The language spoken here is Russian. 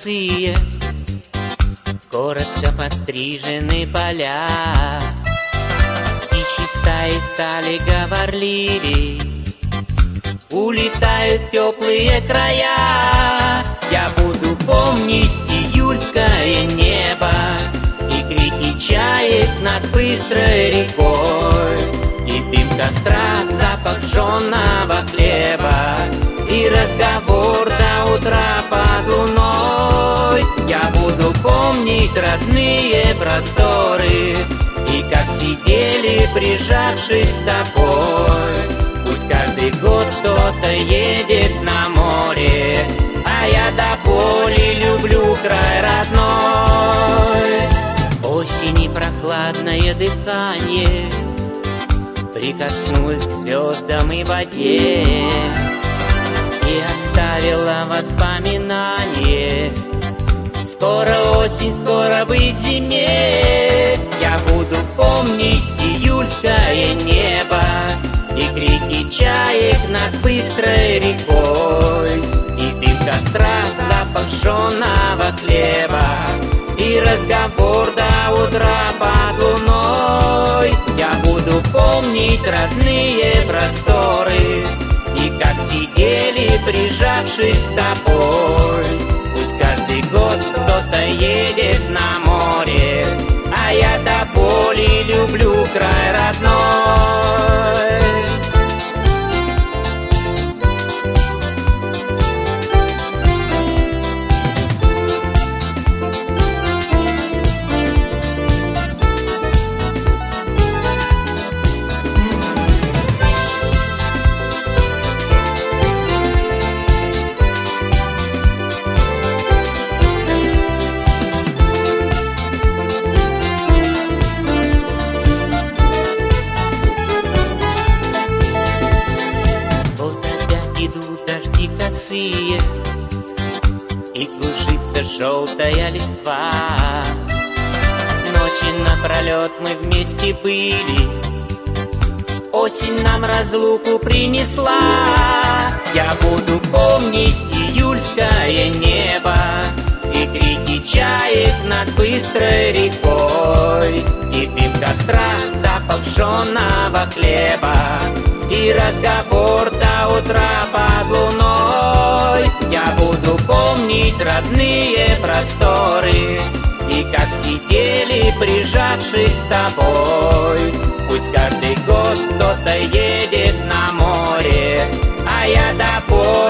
косые, коротко подстрижены поля. Птичьи стаи стали говорливей, улетают в теплые края. Я буду помнить июльское небо и крики чаек над быстрой рекой, и дым костра, запах жженого хлеба, и разговор до утра под луной. Я буду помнить родные просторы, и как сидели, прижавшись с тобой. Пусть каждый год кто-то едет на море, а я до боли люблю край родной. Осени прохладное дыхание прикоснулась к звездам и воде и оставила воспоминание. Скоро осень, скоро быть зиме. Я буду помнить июльское небо и крики чаек над быстрой рекой, и дым костра, запах жженого хлеба, и разговор до утра под луной. Я буду помнить родные просторы, и как сидели, прижавшись с тобой. Пусть каждый год кто-то едет на море, а я до боли люблю край родной. Идут дожди косые, и кружится желтая листва. Ночи напролет мы вместе были, осень нам разлуку принесла. Я буду помнить июльское небо и крики чаек над быстрой рекой, и дым костра, запах жженого хлеба, и разговор до утра под луной. Я буду помнить родные просторы, и как сидели, прижавшись с тобой. Пусть каждый год кто-то едет на море, а я до боли